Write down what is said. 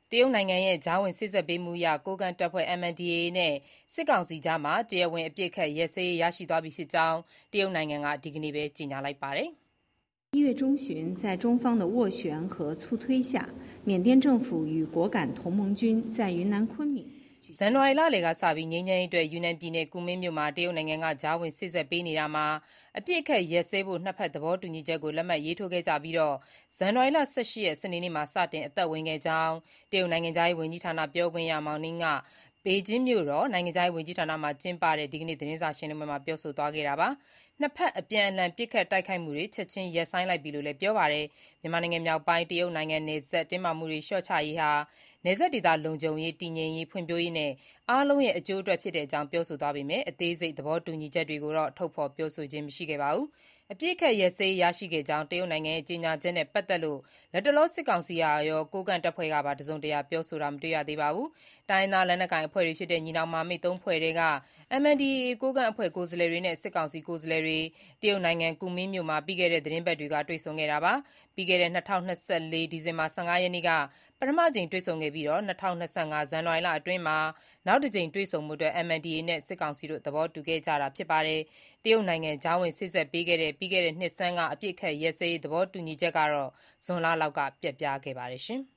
တရုတ်နိုင်ငံရဲ့ကြားဝင်စေ့စပ်ပေးမှုအရ ကိုးကန့်တပ်ဖွဲ့ MNDAA နဲ့ စစ်ကောင်စီကြား တရားဝင် အပစ်အခတ်ရပ်စဲရေး ရရှိသွားပြီဖြစ်ကြောင်း တရုတ်နိုင်ငံက ဒီကနေ့ပဲ ကြေညာလိုက်ပါတယ် 1月中旬，在中方的斡旋和促推下，缅甸政府与果敢同盟军在云南昆明。 ဇန်နဝါရီလလယ်ကစပြီး ငြိမ်းချမ်းရေးအတွက် ယူနန်ပြည်နယ် ကူမင်းမြို့မှာ တရုတ်နိုင်ငံက ကြားဝင်စေ့စပ်ပေးနေတာမှာ အပစ်အခတ်ရပ်စဲဖို့ နှစ်ဘက်သဘောတူညီချက်ကို လက်မှတ်ရေးထိုးခဲ့ကြပြီး ဇန်နဝါရီလ ၁၈ ရက် စနေနေ့မှာ စတင်အသက်ဝင်ခဲ့ကြောင်း တရုတ်နိုင်ငံခြားရေးဝန်ကြီးဌာန ပြောခွင့်ရ Mao Ning က ဘေကျင်းမြို့တော် နိုင်ငံခြားရေးဝန်ကြီးဌာနမှာကျင်းပတဲ့ ဒီကနေ့ သတင်းစာရှင်းလင်းပွဲမှာ ပြောဆိုသွားတာပါ။ နှစ်ဘက် အပြန်အလှန် ပစ်ခတ်တိုက်ခိုက်မှုတွေ ချက်ချင်းရပ်ဆိုင်းလိုက်ပြီလို့လည်း ပြောပါတယ်။ မြန်မာနိုင်ငံမြောက်ပိုင်း တရုတ်နိုင်ငံနယ်စပ် တင်းမာမှုတွေ လျှော့ချရေးဟာ နယ်စပ်ဒေသ လုံခြုံရေး၊ တည်ငြိမ်ရေး၊ ဖွံ့ဖြိုးရေးနဲ့ အားလုံးရဲ့ အကျိုးအတွက်ဖြစ်ကြောင်း ပြောဆိုသွားပေမဲ့ အသေးစိတ် သဘောတူညီချက်တွေကိုတော့ ထုတ်ဖော်ပြောဆိုခြင်း မရှိခဲ့ပါဘူး။ အပစ်အခတ်ရပ်စဲရေး ရရှိခဲ့ကြောင်း တရုတ်နိုင်ငံရဲ့ ကြေညာချက်နဲ့ ပတ်သက်လို့ လတ်တလော စစ်ကောင်စီကရော ကိုးကန့်တပ်ဖွဲ့ကပါ တစုံတရာ ပြောဆိုတာ မတွေ့ရသေးပါဘူး။ တိုင်းရင်းသား လက်နက်ကိုင်အဖွဲ့တွေဖြစ်တဲ့ ညီနောင်မဟာမိတ် ၃ ဖွဲ့ထဲက MNDAA ကိုးကန့်အဖွဲ့ ကိုယ်စားလှယ်တွေနဲ့ စစ်ကောင်စီ ကိုယ်စားလှယ်တွေ တရုတ်နိုင်ငံ ကူမင်းမြို့မှာ ပြီးခဲ့တဲ့ သီတင်းပတ်တွေက တွေ့ဆုံခဲ့တာပါ။ ပြီးခဲ့တဲ့ ၂၀၂၄ ဒီဇင်ဘာ ၁၅ ရက်နေ့က ပထမအကြိမ် တွေ့ဆုံခဲ့ပြီး ၂၀၂၅ ဇန်နဝါရီလအတွင်းမှာ နောက်တကြိမ် တွေ့ဆုံဖို့ MNDAA နဲ့ စစ်ကောင်စီတို့ သဘောတူခဲ့ကြတာ ဖြစ်ပါတယ်။ တရုတ်နိုင်ငံ ကြားဝင်စေ့စပ်ပေးခဲ့တဲ့ ပြီးခဲ့တဲ့နှစ်ဆန်းက အပစ်အခတ်ရပ်စဲရေး သဘောတူညီချက်ကတော့ ဇွန်လလောက်က ပျက်ပြားခဲ့ပါတယ်။